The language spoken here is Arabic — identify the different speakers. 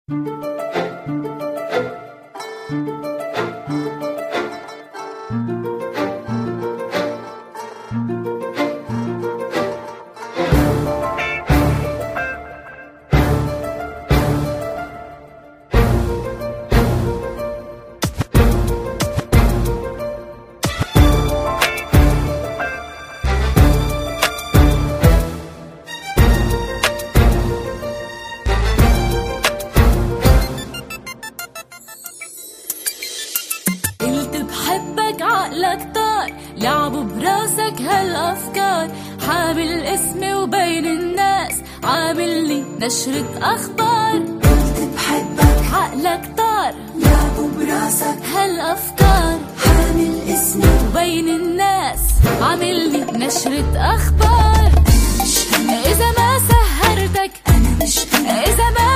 Speaker 1: عقلك طار لعبوا براسك هالأفكار، حامل اسمي وبين الناس عامل لي نشرة أخبار.
Speaker 2: قلت بحبك
Speaker 1: عقلك طار
Speaker 2: لعبوا براسك
Speaker 1: هالأفكار،
Speaker 2: حامل اسمي
Speaker 1: وبين الناس عامل لي نشرة أخبار. إذا ما سهرتك
Speaker 2: أنا مش أنا،
Speaker 1: إذا ما